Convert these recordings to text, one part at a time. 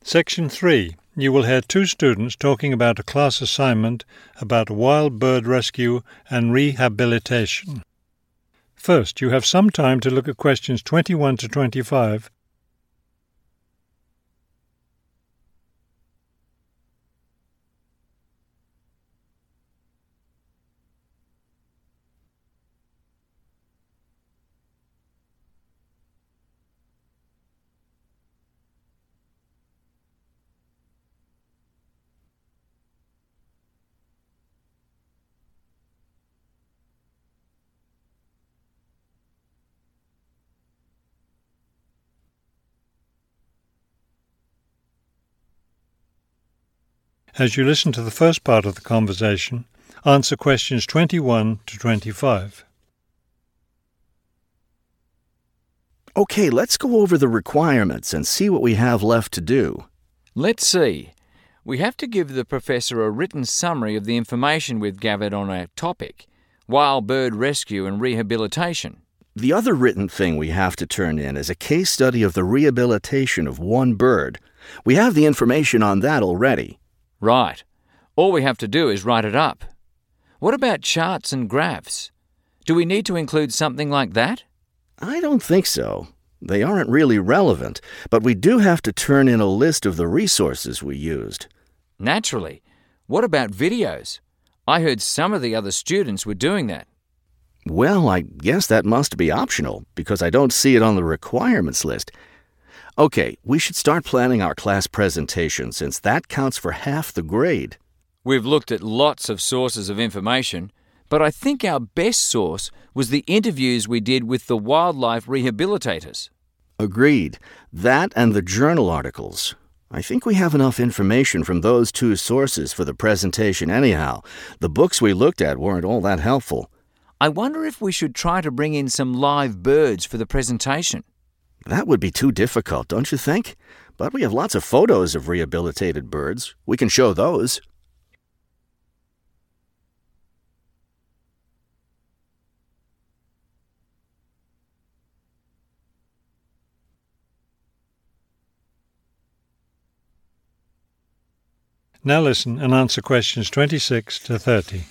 Section 3. You will hear two students talking about a class assignment about wild bird rescue and rehabilitation. First, you have some time to look at questions 21 to 25. As you listen to the first part of the conversation, answer questions 21 to 25. Okay, let's go over the requirements and see what we have left to do. Let's see. We have to give the professor a written summary of the information we've gathered on our topic, wild bird rescue and rehabilitation. The other written thing we have to turn in is a case study of the rehabilitation of one bird. We have the information on that already. Right. All we have to do is write it up. What about charts and graphs? Do we need to include something like that? I don't think so. They aren't really relevant, but we do have to turn in a list of the resources we used. Naturally. What about videos? I heard some of the other students were doing that. Well, I guess that must be optional, because I don't see it on the requirements list. Okay, we should start planning our class presentation since that counts for half the grade. We've looked at lots of sources of information, but I think our best source was the interviews we did with the wildlife rehabilitators. Agreed. That and the journal articles. I think we have enough information from those two sources for the presentation anyhow. The books we looked at weren't all that helpful. I wonder if we should try to bring in some live birds for the presentation. That would be too difficult, don't you think? But we have lots of photos of rehabilitated birds. We can show those. Now listen and answer questions 26 to 30.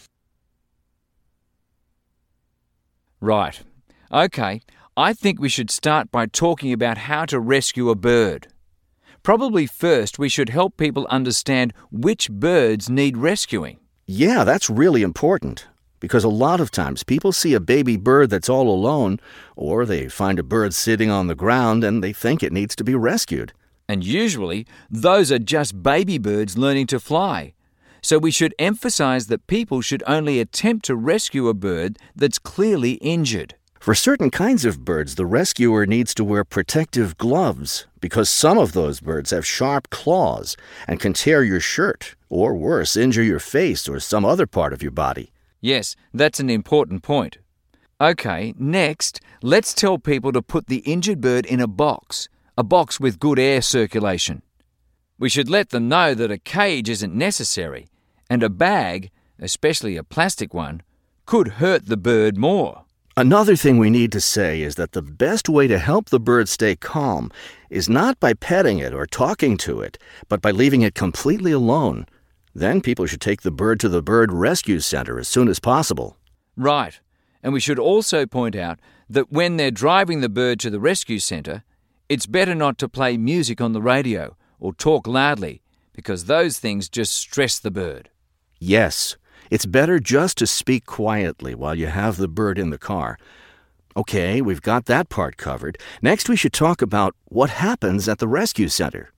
Right. Okay. I think we should start by talking about how to rescue a bird. Probably first we should help people understand which birds need rescuing. Yeah, that's really important, because a lot of times people see a baby bird that's all alone, or they find a bird sitting on the ground and they think it needs to be rescued. And usually those are just baby birds learning to fly. So we should emphasize that people should only attempt to rescue a bird that's clearly injured. For certain kinds of birds, the rescuer needs to wear protective gloves because some of those birds have sharp claws and can tear your shirt, or worse, injure your face or some other part of your body. Yes, that's an important point. Okay, next, let's tell people to put the injured bird in a box with good air circulation. We should let them know that a cage isn't necessary, and a bag, especially a plastic one, could hurt the bird more. Another thing we need to say is that the best way to help the bird stay calm is not by petting it or talking to it, but by leaving it completely alone. Then people should take the bird to the bird rescue center as soon as possible. Right. And we should also point out that when they're driving the bird to the rescue center, it's better not to play music on the radio or talk loudly, because those things just stress the bird. Yes. It's better just to speak quietly while you have the bird in the car. Okay, we've got that part covered. Next, we should talk about what happens at the rescue center.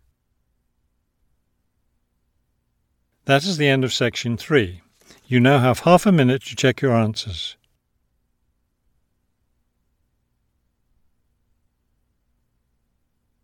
That is the end of Section 3. You now have half a minute to check your answers.